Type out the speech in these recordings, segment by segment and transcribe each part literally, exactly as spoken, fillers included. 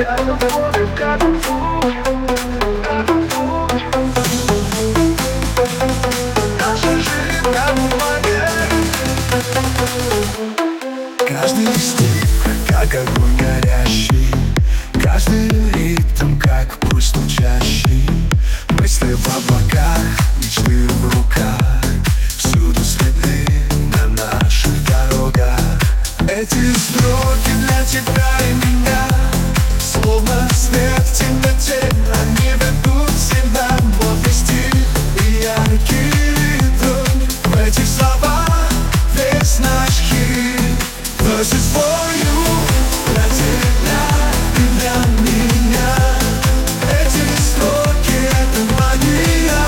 Каждый стих, как огонь горящий, каждый ритм, как пульс стучащий. Мысли в облаках, мечты в руках, всюду следы на наших дорогах. Эти строки для тебя и меня, словно свет в темноте. Они ведут всегда модный стиль и яркий ритм. В этих словах весь наш хит. This is for you, для тебя и для меня. Эти строки — это магия.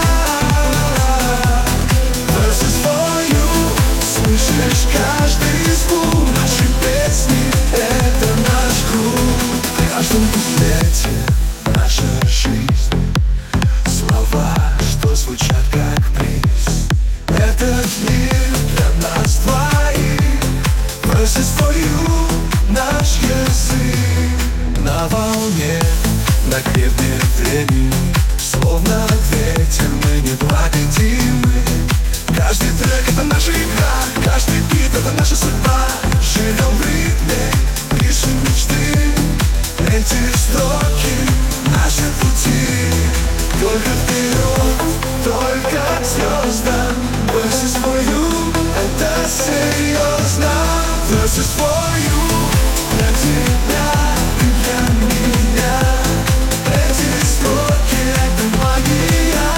This is for you, слышишь каждый звук. Наши песни — это наш круг. В каждом куплете наша жизнь, слова, что звучат как приз. Этот мир для нас двоих. This is for you, наш язык. На волне, на гребне времени, словно ветер, мы непобедимы. Каждый трек — это наша игра, каждый бит — это наша судьба. Живем в ритме, пишем мечты. Эти строки — наши пути. Только вперед, только к звездам. This is for you, это серьезно. This is for you, для тебя и для меня. Эти строки — это магия.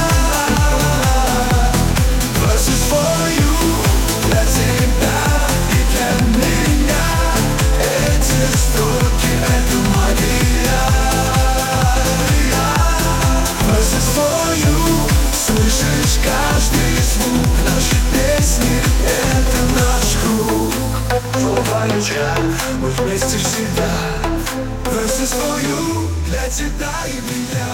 This is for you, для тебя и для меня. Эти строки — это магия. This is for you, слышишь каждый звук. Наши песни — это наш круг. Слова летят, мы вместе всегда. This is for you, для тебя и меня.